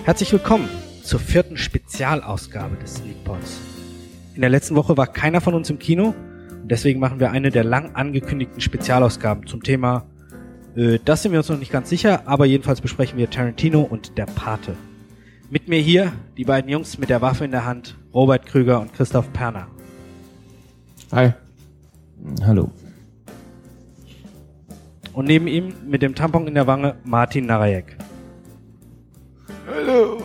Herzlich willkommen zur 4. Spezialausgabe des Sneakpods. In der letzten Woche war keiner von uns im Kino und deswegen machen wir eine der lang angekündigten Spezialausgaben zum Thema, das sind wir uns noch nicht ganz sicher, aber jedenfalls besprechen wir Tarantino und der Pate. Mit mir hier die beiden Jungs mit der Waffe in der Hand, Robert Krüger und Christoph Perner. Hi. Hallo. Und neben ihm mit dem Tampon in der Wange Martin Narajek. Hallo.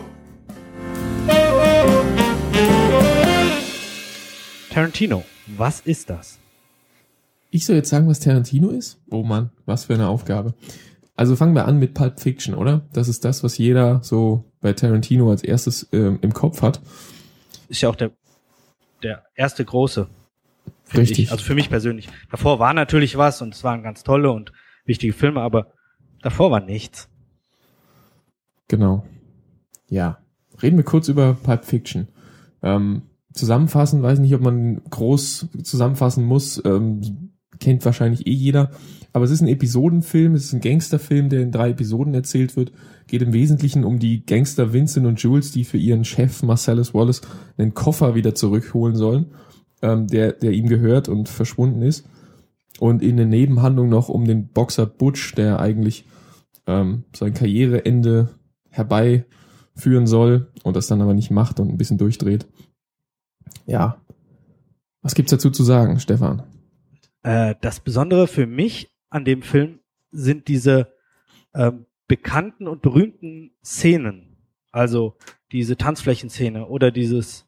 Tarantino, was ist das? Ich soll jetzt sagen, was Tarantino ist? Oh Mann, was für eine Aufgabe. Also fangen wir an mit Pulp Fiction, oder? Das ist das, was jeder so bei Tarantino als erstes im Kopf hat. Ist ja auch der erste große. Richtig. Also für mich persönlich. Davor war natürlich was und es waren ganz tolle und wichtige Filme, aber davor war nichts. Genau. Ja. Reden wir kurz über Pulp Fiction. Zusammenfassen, weiß nicht, ob man groß zusammenfassen muss, kennt wahrscheinlich jeder. Aber es ist ein Episodenfilm, es ist ein Gangsterfilm, der in 3 Episoden erzählt wird. Geht im Wesentlichen um die Gangster Vincent und Jules, die für ihren Chef Marcellus Wallace einen Koffer wieder zurückholen sollen, der ihm gehört und verschwunden ist. Und in der Nebenhandlung noch um den Boxer Butch, der eigentlich sein Karriereende herbeiführen soll und das dann aber nicht macht und ein bisschen durchdreht. Ja. Was gibt's dazu zu sagen, Stefan? Das Besondere für mich an dem Film sind diese bekannten und berühmten Szenen. Also diese Tanzflächenszene oder diese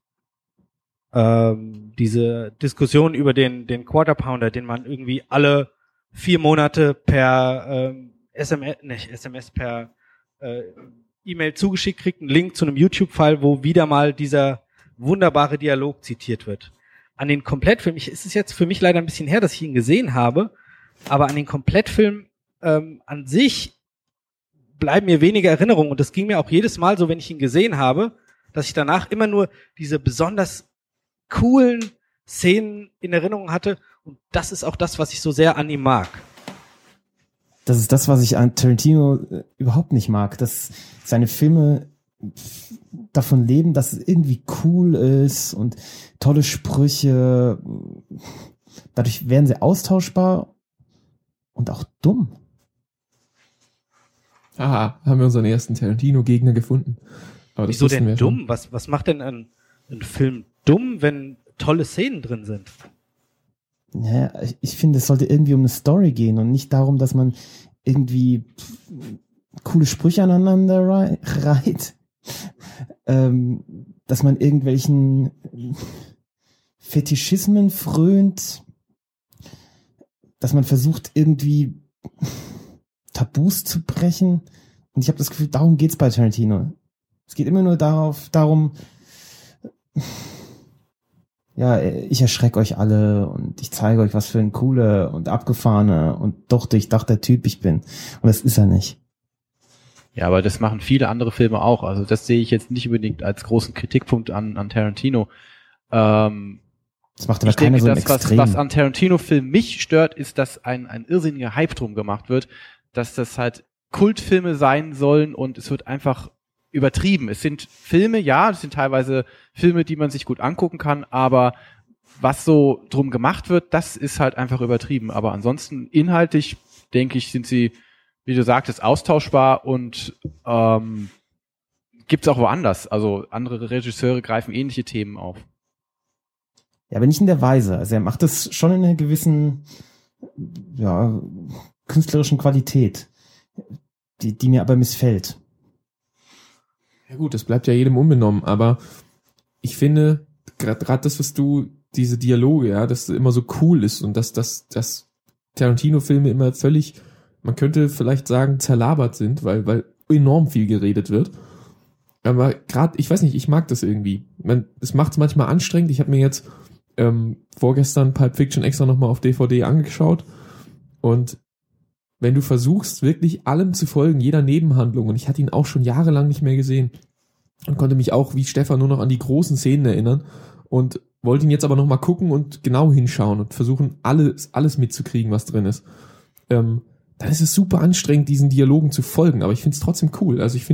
Diskussion über den Quarter Pounder, den man irgendwie alle 4 Monate per per E-Mail zugeschickt kriegt, einen Link zu einem YouTube-File, wo wieder mal dieser wunderbare Dialog zitiert wird. An den Komplettfilm, es ist jetzt für mich leider ein bisschen her, dass ich ihn gesehen habe, aber an den Komplettfilm an sich bleiben mir weniger Erinnerungen und das ging mir auch jedes Mal so, wenn ich ihn gesehen habe, dass ich danach immer nur diese besonders coolen Szenen in Erinnerung hatte und das ist auch das, was ich so sehr an ihm mag. Das ist das, was ich an Tarantino überhaupt nicht mag, dass seine Filme davon leben, dass es irgendwie cool ist und tolle Sprüche. Dadurch werden sie austauschbar und auch dumm. Aha, haben wir unseren ersten Tarantino-Gegner gefunden. Aber das wieso denn dumm? Schon. Was macht denn ein Film dumm, wenn tolle Szenen drin sind? Ja, ich finde, es sollte irgendwie um eine Story gehen und nicht darum, dass man irgendwie coole Sprüche aneinander reiht. Dass man irgendwelchen Fetischismen frönt, dass man versucht irgendwie Tabus zu brechen. Und ich habe das Gefühl, darum geht's bei Tarantino. Es geht immer nur darum, ja, ich erschrecke euch alle und ich zeige euch, was für ein cooler und abgefahrener und doch durchdachter Typ ich bin. Und das ist er nicht. Ja, aber das machen viele andere Filme auch. Also das sehe ich jetzt nicht unbedingt als großen Kritikpunkt an Tarantino. Das macht aber keiner so extrem. Was an Tarantino-Filmen mich stört, ist, dass ein irrsinniger Hype drum gemacht wird, dass das halt Kultfilme sein sollen und es wird einfach übertrieben. Es sind Filme, ja, es sind teilweise Filme, die man sich gut angucken kann, aber was so drum gemacht wird, das ist halt einfach übertrieben. Aber ansonsten inhaltlich, denke ich, sind sie, wie du sagtest, austauschbar und gibt's auch woanders. Also andere Regisseure greifen ähnliche Themen auf. Ja, aber nicht in der Weise. Also er macht das schon in einer gewissen, ja, künstlerischen Qualität, die mir aber missfällt. Ja gut, das bleibt ja jedem unbenommen, aber ich finde, gerade das, was du, diese Dialoge, ja, dass es immer so cool ist und dass Tarantino-Filme immer völlig, man könnte vielleicht sagen, zerlabert sind, weil enorm viel geredet wird. Aber gerade, ich weiß nicht, ich mag das irgendwie. Es macht es manchmal anstrengend. Ich habe mir jetzt vorgestern Pulp Fiction extra nochmal auf DVD angeschaut und wenn du versuchst, wirklich allem zu folgen, jeder Nebenhandlung, und ich hatte ihn auch schon jahrelang nicht mehr gesehen und konnte mich auch, wie Stefan, nur noch an die großen Szenen erinnern und wollte ihn jetzt aber nochmal gucken und genau hinschauen und versuchen, alles mitzukriegen, was drin ist. Dann ist es super anstrengend, diesen Dialogen zu folgen, aber ich finde es trotzdem cool. Also ich finde es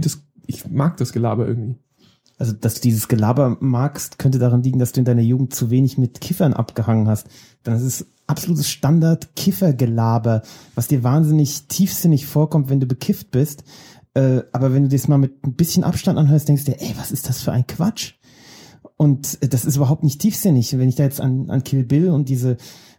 ich mag das Gelaber irgendwie. Also, dass du dieses Gelaber magst, könnte daran liegen, dass du in deiner Jugend zu wenig mit Kiffern abgehangen hast. Dann ist es absolutes Standard-Kiffergelaber, was dir wahnsinnig tiefsinnig vorkommt, wenn du bekifft bist. Aber wenn du das mal mit ein bisschen Abstand anhörst, denkst du dir, ey, was ist das für ein Quatsch? Und das ist überhaupt nicht tiefsinnig. Wenn ich da jetzt an Kill Bill und diese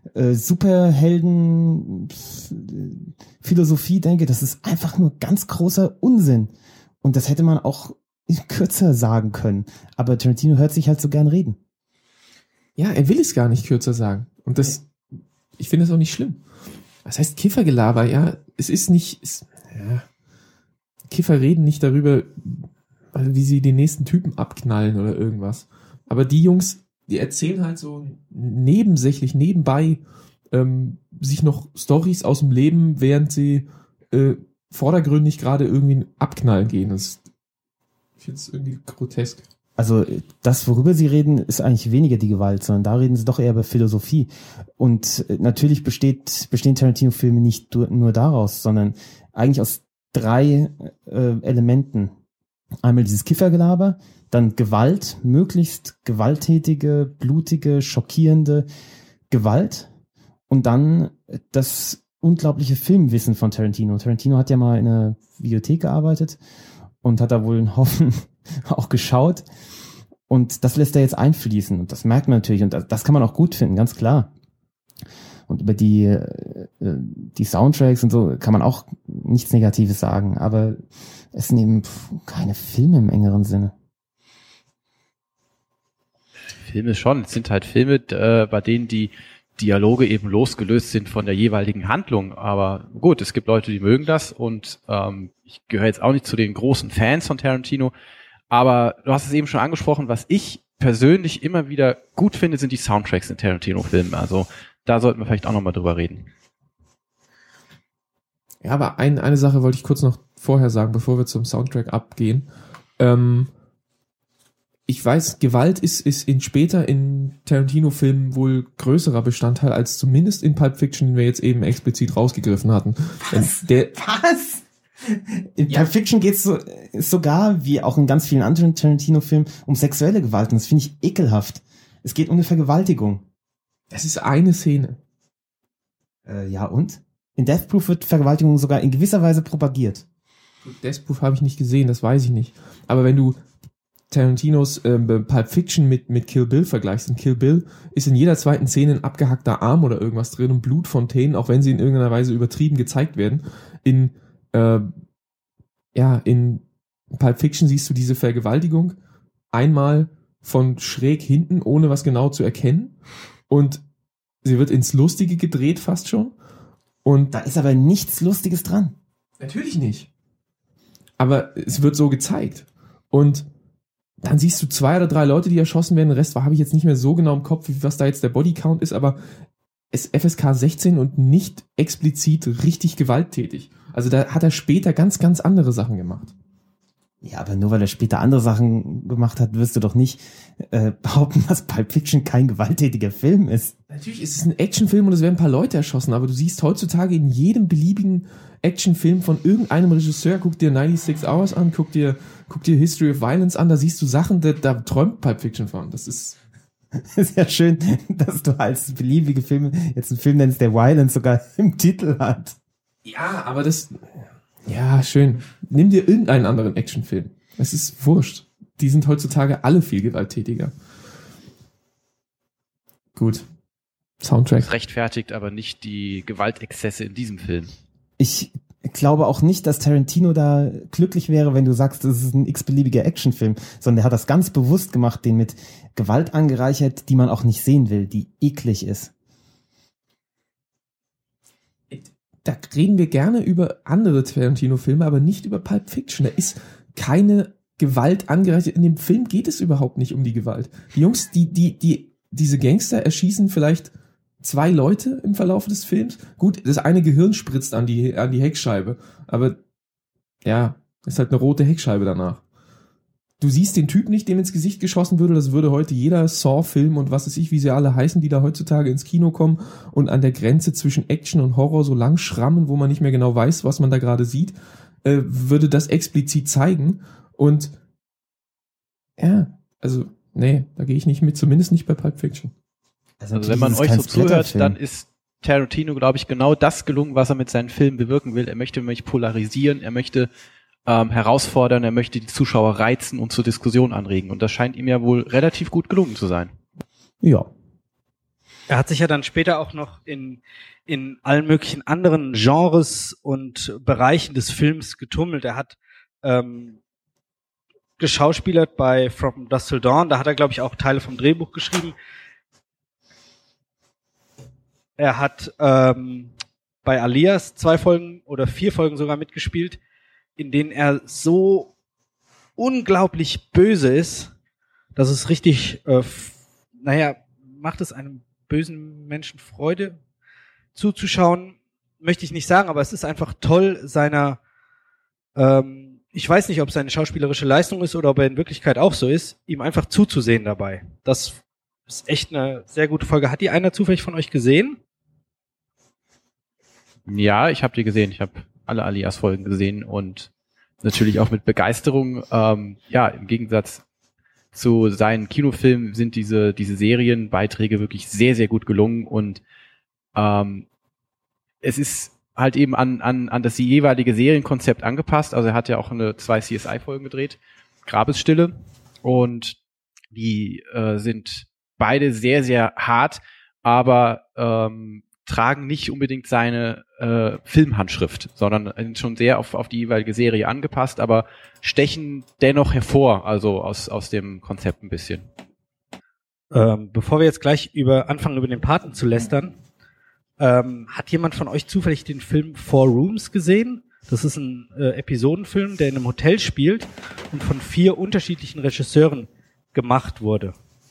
Superhelden-Philosophie denke, das ist einfach nur ganz großer Unsinn. Und das hätte man auch kürzer sagen können. Aber Tarantino hört sich halt so gern reden. Ja, er will es gar nicht kürzer sagen. Und das, ich finde das auch nicht schlimm. Was heißt Kiffergelaber? Ja, es ist nicht, Kiffer reden nicht darüber, wie sie den nächsten Typen abknallen oder irgendwas. Aber die Jungs, die erzählen halt so nebensächlich, nebenbei sich noch Storys aus dem Leben, während sie vordergründig gerade irgendwie abknallen gehen. Ich finde es irgendwie grotesk. Also das, worüber sie reden, ist eigentlich weniger die Gewalt, sondern da reden sie doch eher über Philosophie. Und natürlich bestehen Tarantino-Filme nicht nur daraus, sondern eigentlich aus 3 Elementen. Einmal dieses Kiffergelaber, dann Gewalt, möglichst gewalttätige, blutige, schockierende Gewalt und dann das unglaubliche Filmwissen von Tarantino. Tarantino hat ja mal in einer Videothek gearbeitet und hat da wohl einen Haufen auch geschaut und das lässt er jetzt einfließen und das merkt man natürlich und das kann man auch gut finden, ganz klar. Und über die Soundtracks und so kann man auch nichts Negatives sagen, aber es sind eben keine Filme im engeren Sinne. Filme schon. Es sind halt Filme, bei denen die Dialoge eben losgelöst sind von der jeweiligen Handlung. Aber gut, es gibt Leute, die mögen das und ich gehöre jetzt auch nicht zu den großen Fans von Tarantino. Aber du hast es eben schon angesprochen, was ich persönlich immer wieder gut finde, sind die Soundtracks in Tarantino-Filmen. Also da sollten wir vielleicht auch nochmal drüber reden. Ja, aber eine Sache wollte ich kurz noch vorher sagen, bevor wir zum Soundtrack abgehen. Ich weiß, Gewalt ist später in Tarantino-Filmen wohl größerer Bestandteil als zumindest in Pulp Fiction, den wir jetzt eben explizit rausgegriffen hatten. Was? Was? In Pulp Fiction geht es sogar, wie auch in ganz vielen anderen Tarantino-Filmen, um sexuelle Gewalt. Und das finde ich ekelhaft. Es geht um eine Vergewaltigung. Das ist eine Szene. Ja und? In Death Proof wird Vergewaltigung sogar in gewisser Weise propagiert. Death Proof habe ich nicht gesehen, das weiß ich nicht. Aber wenn du Tarantinos Pulp Fiction mit Kill Bill vergleichst, in Kill Bill ist in jeder zweiten Szene ein abgehackter Arm oder irgendwas drin und Blutfontänen, auch wenn sie in irgendeiner Weise übertrieben gezeigt werden. In Pulp Fiction siehst du diese Vergewaltigung einmal von schräg hinten, ohne was genau zu erkennen. Und sie wird ins Lustige gedreht fast schon. Und da ist aber nichts Lustiges dran. Natürlich nicht. Aber es wird so gezeigt. Und dann siehst du 2 oder 3 Leute, die erschossen werden. Den Rest habe ich jetzt nicht mehr so genau im Kopf, was da jetzt der Bodycount ist, aber es ist FSK 16 und nicht explizit richtig gewalttätig. Also da hat er später ganz, ganz andere Sachen gemacht. Ja, aber nur weil er später andere Sachen gemacht hat, wirst du doch nicht behaupten, dass Pulp Fiction kein gewalttätiger Film ist. Natürlich ist es ein Actionfilm und es werden ein paar Leute erschossen, aber du siehst heutzutage in jedem beliebigen Actionfilm von irgendeinem Regisseur, guck dir 96 Hours an, guck dir History of Violence an, da siehst du Sachen, da träumt Pulp Fiction von. Das ist ja schön, dass du als beliebige Filme jetzt einen Film nennst, der Violence sogar im Titel hat. Ja, aber ja, schön. Nimm dir irgendeinen anderen Actionfilm. Es ist wurscht. Die sind heutzutage alle viel gewalttätiger. Gut. Soundtrack. Das rechtfertigt aber nicht die Gewaltexzesse in diesem Film. Ich glaube auch nicht, dass Tarantino da glücklich wäre, wenn du sagst, das ist ein x-beliebiger Actionfilm, sondern er hat das ganz bewusst gemacht, den mit Gewalt angereichert, die man auch nicht sehen will, die eklig ist. Da reden wir gerne über andere Tarantino-Filme, aber nicht über Pulp Fiction. Da ist keine Gewalt angereichert. In dem Film geht es überhaupt nicht um die Gewalt. Die Jungs, diese Gangster erschießen vielleicht 2 Leute im Verlauf des Films. Gut, das eine Gehirn spritzt an die Heckscheibe, aber ja, ist halt eine rote Heckscheibe danach. Du siehst den Typ nicht, dem ins Gesicht geschossen würde. Das würde heute jeder Saw-Film und was weiß ich, wie sie alle heißen, die da heutzutage ins Kino kommen und an der Grenze zwischen Action und Horror so lang schrammen, wo man nicht mehr genau weiß, was man da gerade sieht, würde das explizit zeigen. Und ja, also nee, da gehe ich nicht mit, zumindest nicht bei Pulp Fiction. Also wenn man euch so zuhört, dann ist Tarantino, glaube ich, genau das gelungen, was er mit seinen Filmen bewirken will. Er möchte nämlich polarisieren, er möchte herausfordern, er möchte die Zuschauer reizen und zur Diskussion anregen. Und das scheint ihm ja wohl relativ gut gelungen zu sein. Ja. Er hat sich ja dann später auch noch in allen möglichen anderen Genres und Bereichen des Films getummelt. Er hat geschauspielert bei From Dusk Till Dawn. Da hat er, glaube ich, auch Teile vom Drehbuch geschrieben. Er hat bei Alias 2 Folgen oder 4 Folgen sogar mitgespielt, in denen er so unglaublich böse ist, dass es richtig, macht es einem bösen Menschen Freude zuzuschauen, möchte ich nicht sagen, aber es ist einfach toll, seiner, ich weiß nicht, ob es seine schauspielerische Leistung ist oder ob er in Wirklichkeit auch so ist, ihm einfach zuzusehen dabei. Das ist echt eine sehr gute Folge. Hat die einer zufällig von euch gesehen? Ja, ich habe die gesehen. Ich habe alle Alias-Folgen gesehen und natürlich auch mit Begeisterung. Im Gegensatz zu seinen Kinofilmen sind diese Serienbeiträge wirklich sehr, sehr gut gelungen und es ist halt eben an das jeweilige Serienkonzept angepasst. Also er hat ja auch 2 CSI-Folgen gedreht, Grabesstille, und die sind beide sehr, sehr hart, aber tragen nicht unbedingt seine Filmhandschrift, sondern sind schon sehr auf die jeweilige Serie angepasst, aber stechen dennoch hervor, also aus dem Konzept ein bisschen. Bevor wir jetzt gleich anfangen, über den Paten zu lästern, hat jemand von euch zufällig den Film Four Rooms gesehen? Das ist ein Episodenfilm, der in einem Hotel spielt und von 4 unterschiedlichen Regisseuren gemacht wurde.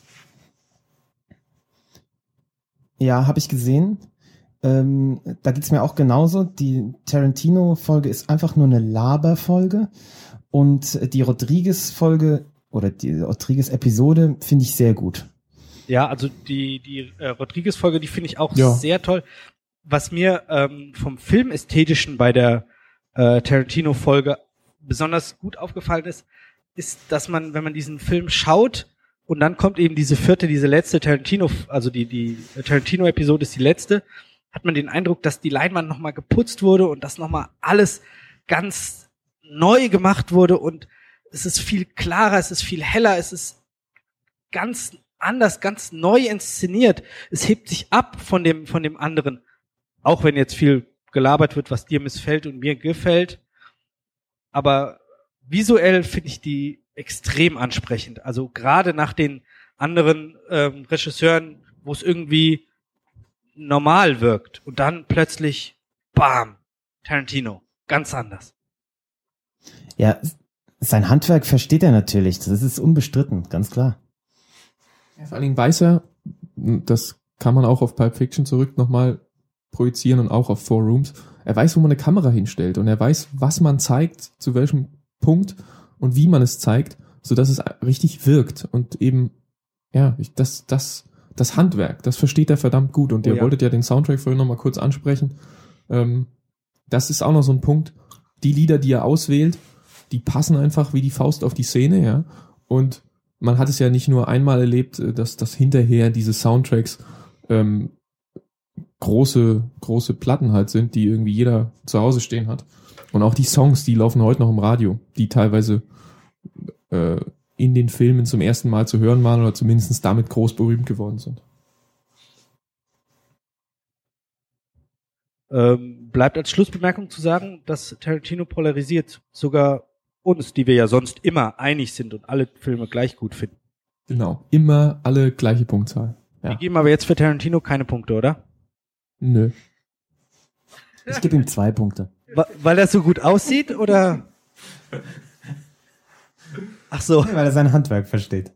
Ja, habe ich gesehen. Da geht's mir auch genauso. Die Tarantino-Folge ist einfach nur eine Laberfolge und die Rodriguez-Folge oder die Rodriguez-Episode finde ich sehr gut. Ja, also die Rodriguez-Folge, die finde ich auch sehr toll. Was mir vom Filmästhetischen bei der Tarantino-Folge besonders gut aufgefallen ist, dass man, wenn man diesen Film schaut und dann kommt eben diese letzte Tarantino, also die Tarantino-Episode ist die letzte, hat man den Eindruck, dass die Leinwand nochmal geputzt wurde und dass nochmal alles ganz neu gemacht wurde und es ist viel klarer, es ist viel heller, es ist ganz anders, ganz neu inszeniert. Es hebt sich ab von dem anderen. Auch wenn jetzt viel gelabert wird, was dir missfällt und mir gefällt. Aber visuell finde ich die extrem ansprechend. Also gerade nach den anderen Regisseuren, wo es irgendwie normal wirkt und dann plötzlich, bam, Tarantino, ganz anders. Ja, sein Handwerk versteht er natürlich, das ist unbestritten, ganz klar. Ja, vor allen Dingen weiß er, das kann man auch auf Pulp Fiction zurück nochmal projizieren und auch auf Four Rooms, er weiß, wo man eine Kamera hinstellt und er weiß, was man zeigt, zu welchem Punkt und wie man es zeigt, sodass es richtig wirkt und eben, ja, das Handwerk, das versteht er verdammt gut und ihr wolltet ja den Soundtrack vorhin nochmal kurz ansprechen. Das ist auch noch so ein Punkt. Die Lieder, die er auswählt, die passen einfach wie die Faust auf die Szene, ja. Und man hat es ja nicht nur einmal erlebt, dass hinterher diese Soundtracks große Platten halt sind, die irgendwie jeder zu Hause stehen hat. Und auch die Songs, die laufen heute noch im Radio, die teilweise in den Filmen zum ersten Mal zu hören waren oder zumindest damit groß berühmt geworden sind. Bleibt als Schlussbemerkung zu sagen, dass Tarantino polarisiert, sogar uns, die wir ja sonst immer einig sind und alle Filme gleich gut finden. Genau, immer alle gleiche Punktzahl. Ja. Wir geben aber jetzt für Tarantino keine Punkte, oder? Nö. Ich gebe ihm 2 Punkte. Weil er so gut aussieht, oder? Ach so. Weil er sein Handwerk versteht.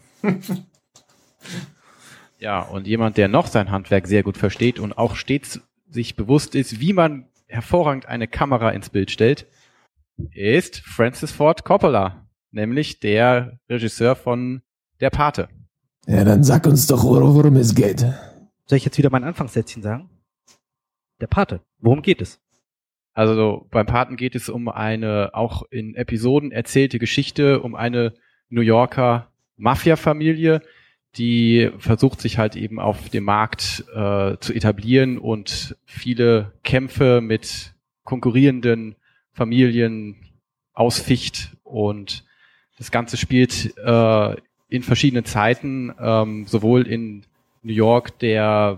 Ja, und jemand, der noch sein Handwerk sehr gut versteht und auch stets sich bewusst ist, wie man hervorragend eine Kamera ins Bild stellt, ist Francis Ford Coppola, nämlich der Regisseur von Der Pate. Ja, dann sag uns doch, worum es geht. Soll ich jetzt wieder mein Anfangssätzchen sagen? Der Pate. Worum geht es? Also beim Paten geht es um eine auch in Episoden erzählte Geschichte, um eine New Yorker Mafia-Familie, die versucht sich halt eben auf dem Markt zu etablieren und viele Kämpfe mit konkurrierenden Familien ausficht. Und das Ganze spielt in verschiedenen Zeiten, sowohl in New York der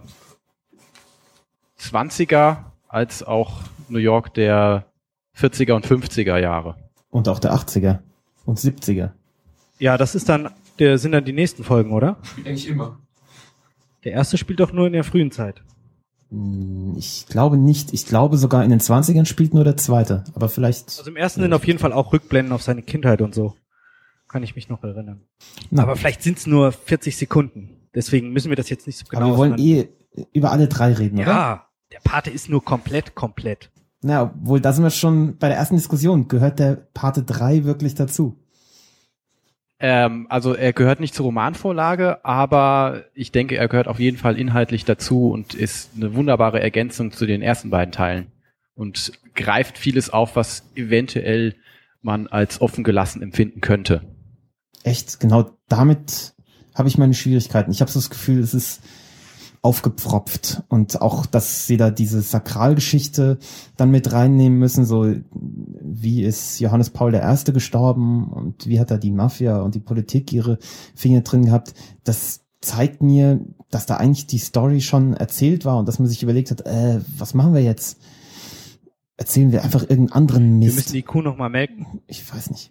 20er als auch New York der 40er und 50er Jahre. Und auch der 80er und 70er. Ja, das sind dann die nächsten Folgen, oder? Eigentlich immer. Der erste spielt doch nur in der frühen Zeit. Ich glaube nicht. Ich glaube sogar in den 20ern spielt nur der zweite. Aber vielleicht... Also im ersten sind auf jeden Fall auch Rückblenden auf seine Kindheit und so. Kann ich mich noch erinnern. Na, Aber vielleicht sind es nur 40 Sekunden. Deswegen müssen wir das jetzt nicht so genau aber wir wollen über alle drei reden, oder? Ja, der Pate ist nur komplett. Na, obwohl, da sind wir schon bei der ersten Diskussion. Gehört der Pate 3 wirklich dazu? Also er gehört nicht zur Romanvorlage, aber ich denke, er gehört auf jeden Fall inhaltlich dazu und ist eine wunderbare Ergänzung zu den ersten beiden Teilen und greift vieles auf, was eventuell man als offen gelassen empfinden könnte. Echt, genau damit habe ich meine Schwierigkeiten. Ich habe so das Gefühl, es ist aufgepfropft und auch, dass sie da diese Sakralgeschichte dann mit reinnehmen müssen, so wie ist Johannes Paul I. gestorben und wie hat da die Mafia und die Politik ihre Finger drin gehabt. Das zeigt mir, dass da eigentlich die Story schon erzählt war und dass man sich überlegt hat, was machen wir jetzt? Erzählen wir einfach irgendeinen anderen Mist? Wir müssen die Kuh noch mal melken. Ich weiß nicht.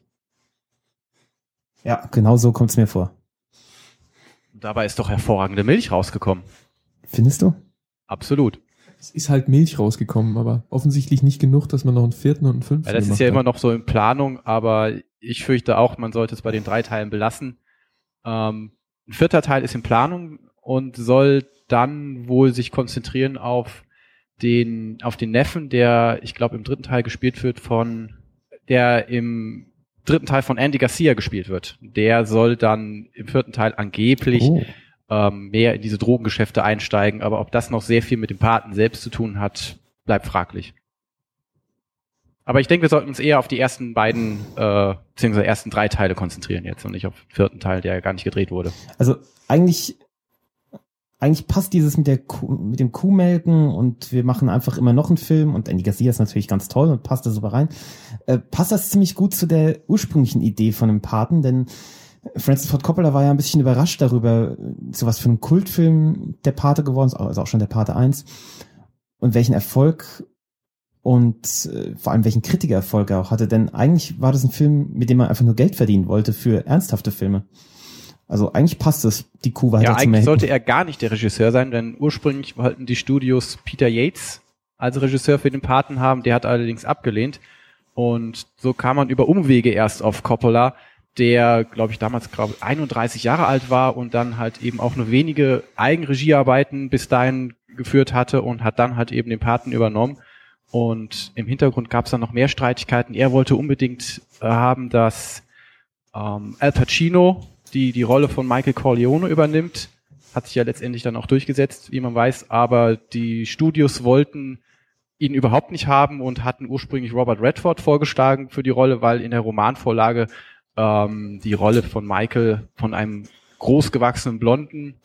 Ja, genau so kommt es mir vor. Dabei ist doch hervorragende Milch rausgekommen. Findest du? Absolut. Es ist halt Milch rausgekommen, aber offensichtlich nicht genug, dass man noch einen vierten und einen fünften Ja, das ist ja immer noch so in Planung, aber ich fürchte auch, man sollte es bei den 3 Teilen belassen. Ein 4. Teil ist in Planung und soll dann wohl sich konzentrieren auf den Neffen, der, ich glaube, im 3. Teil gespielt wird der im 3. Teil von Andy Garcia gespielt wird. Der soll dann im 4. Teil angeblich mehr in diese Drogengeschäfte einsteigen, aber ob das noch sehr viel mit dem Paten selbst zu tun hat, bleibt fraglich. Aber ich denke, wir sollten uns eher auf die ersten beiden, beziehungsweise ersten 3 Teile konzentrieren jetzt und nicht auf den 4. Teil, der ja gar nicht gedreht wurde. Also eigentlich passt dieses mit dem Kuhmelken und wir machen einfach immer noch einen Film und Andy Garcia ist natürlich ganz toll und passt da super rein. Passt das ziemlich gut zu der ursprünglichen Idee von dem Paten, denn Francis Ford Coppola war ja ein bisschen überrascht darüber, so was für einen Kultfilm der Pate geworden ist, also auch schon der Pate 1 und welchen Erfolg und vor allem welchen Kritikererfolg er auch hatte, denn eigentlich war das ein Film, mit dem man einfach nur Geld verdienen wollte für ernsthafte Filme. Also eigentlich passt es, die Kuh weiter zu melken. Ja, eigentlich sollte er gar nicht der Regisseur sein, denn ursprünglich wollten die Studios Peter Yates als Regisseur für den Paten haben, der hat allerdings abgelehnt und so kam man über Umwege erst auf Coppola, der, glaube ich, damals 31 Jahre alt war und dann halt eben auch nur wenige Eigenregiearbeiten bis dahin geführt hatte und hat dann halt eben den Paten übernommen. Und im Hintergrund gab es dann noch mehr Streitigkeiten. Er wollte unbedingt haben, dass Al Pacino die Rolle von Michael Corleone übernimmt. Hat sich ja letztendlich dann auch durchgesetzt, wie man weiß. Aber die Studios wollten ihn überhaupt nicht haben und hatten ursprünglich Robert Redford vorgeschlagen für die Rolle, weil in der Romanvorlage die Rolle von Michael von einem großgewachsenen Blonden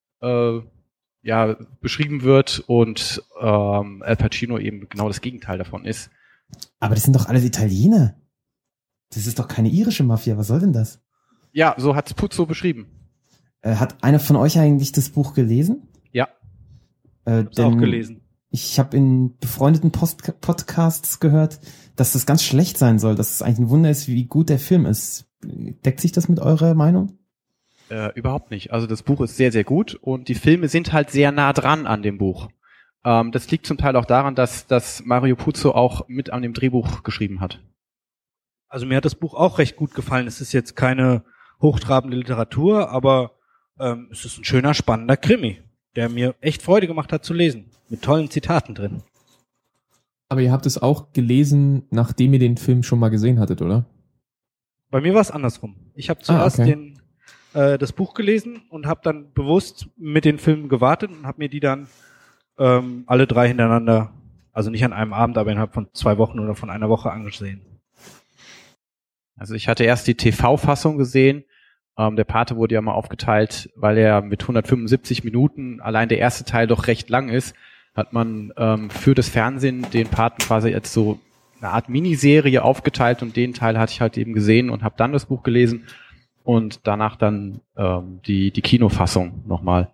beschrieben wird und Al Pacino eben genau das Gegenteil davon ist. Aber das sind doch alles Italiener. Das ist doch keine irische Mafia. Was soll denn das? Ja, so hat's Puzo beschrieben. Hat einer von euch eigentlich das Buch gelesen? Ja. Hab's auch gelesen. Ich habe in befreundeten Podcasts gehört, dass das ganz schlecht sein soll, dass es eigentlich ein Wunder ist, wie gut der Film ist. Deckt sich das mit eurer Meinung? Überhaupt nicht. Also das Buch ist sehr, sehr gut und die Filme sind halt sehr nah dran an dem Buch. Das liegt zum Teil auch daran, dass Mario Puzo auch mit an dem Drehbuch geschrieben hat. Also mir hat das Buch auch recht gut gefallen. Es ist jetzt keine hochtrabende Literatur, aber es ist ein schöner, spannender Krimi, der mir echt Freude gemacht hat zu lesen. Mit tollen Zitaten drin. Aber ihr habt es auch gelesen, nachdem ihr den Film schon mal gesehen hattet, oder? Bei mir war es andersrum. Ich habe zuerst das Buch gelesen und habe dann bewusst mit den Filmen gewartet und habe mir die dann alle 3 hintereinander Also nicht an einem Abend, aber innerhalb von 2 Wochen oder von einer Woche angesehen. Also ich hatte erst die TV-Fassung gesehen. Der Pate wurde ja mal aufgeteilt, weil er mit 175 Minuten, allein der erste Teil doch recht lang ist, hat man für das Fernsehen den Paten quasi als so eine Art Miniserie aufgeteilt und den Teil hatte ich halt eben gesehen und habe dann das Buch gelesen und danach dann die Kinofassung nochmal.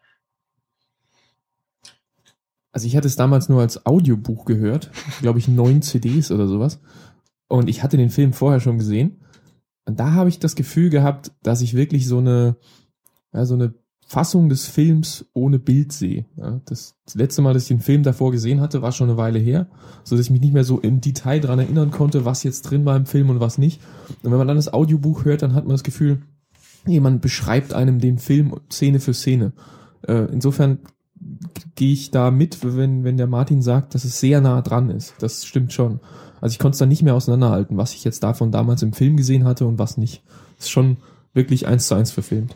Also ich hatte es damals nur als Audiobuch gehört, glaube ich 9 CDs oder sowas. Und ich hatte den Film vorher schon gesehen. Und da habe ich das Gefühl gehabt, dass ich wirklich so eine Fassung des Films ohne Bild sehe. Ja, das letzte Mal, dass ich den Film davor gesehen hatte, war schon eine Weile her, so dass ich mich nicht mehr so im Detail dran erinnern konnte, was jetzt drin war im Film und was nicht. Und wenn man dann das Audiobuch hört, dann hat man das Gefühl, jemand beschreibt einem den Film Szene für Szene. Insofern gehe ich da mit, wenn der Martin sagt, dass es sehr nah dran ist. Das stimmt schon. Also ich konnte es dann nicht mehr auseinanderhalten, was ich jetzt davon damals im Film gesehen hatte und was nicht. Das ist schon wirklich 1:1 verfilmt.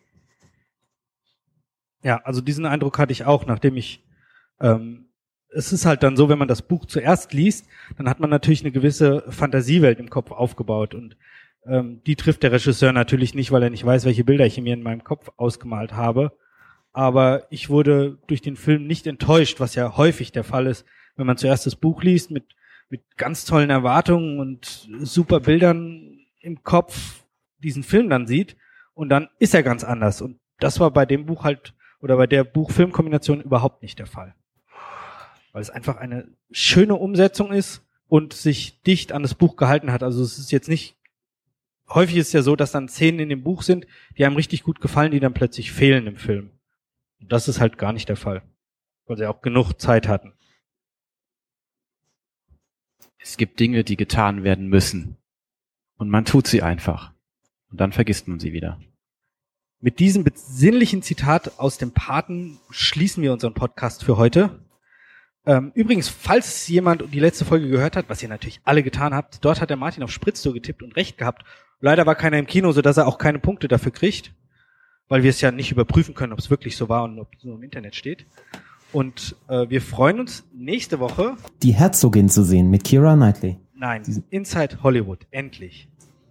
Ja, also diesen Eindruck hatte ich auch, nachdem ich, es ist halt dann so, wenn man das Buch zuerst liest, dann hat man natürlich eine gewisse Fantasiewelt im Kopf aufgebaut und die trifft der Regisseur natürlich nicht, weil er nicht weiß, welche Bilder ich mir in meinem Kopf ausgemalt habe. Aber ich wurde durch den Film nicht enttäuscht, was ja häufig der Fall ist, wenn man zuerst das Buch liest mit ganz tollen Erwartungen und super Bildern im Kopf diesen Film dann sieht und dann ist er ganz anders. Und das war bei dem Buch halt oder bei der Buch-Film-Kombination überhaupt nicht der Fall. Weil es einfach eine schöne Umsetzung ist und sich dicht an das Buch gehalten hat. Also es ist jetzt nicht, häufig ist es ja so, dass dann Szenen in dem Buch sind, die einem richtig gut gefallen, die dann plötzlich fehlen im Film. Und das ist halt gar nicht der Fall. Weil sie auch genug Zeit hatten. Es gibt Dinge, die getan werden müssen. Und man tut sie einfach. Und dann vergisst man sie wieder. Mit diesem besinnlichen Zitat aus dem Paten schließen wir unseren Podcast für heute. Übrigens, falls jemand die letzte Folge gehört hat, was ihr natürlich alle getan habt, dort hat der Martin auf Spritztour getippt und recht gehabt. Leider war keiner im Kino, sodass er auch keine Punkte dafür kriegt, weil wir es ja nicht überprüfen können, ob es wirklich so war und ob es nur im Internet steht. Und wir freuen uns nächste Woche. Die Herzogin zu sehen mit Keira Knightley. Nein, Inside Hollywood, endlich.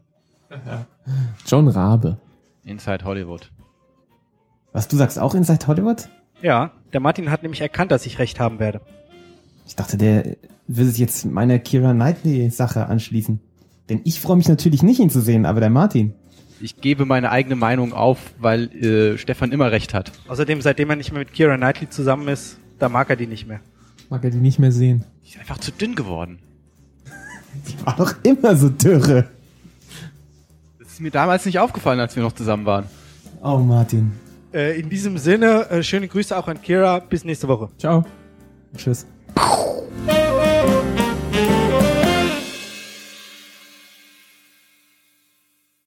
John Rabe. Inside Hollywood. Was, du sagst auch Inside Hollywood? Ja, der Martin hat nämlich erkannt, dass ich recht haben werde. Ich dachte, der will sich jetzt meiner Keira Knightley-Sache anschließen. Denn ich freue mich natürlich nicht, ihn zu sehen, aber der Martin. Ich gebe meine eigene Meinung auf, weil Stefan immer recht hat. Außerdem, seitdem er nicht mehr mit Keira Knightley zusammen ist, da mag er die nicht mehr. Mag er die nicht mehr sehen. Die ist einfach zu dünn geworden. Die war doch immer so dürre. Das ist mir damals nicht aufgefallen, als wir noch zusammen waren. Oh, Martin. In diesem Sinne, schöne Grüße auch an Keira. Bis nächste Woche. Ciao. Tschüss.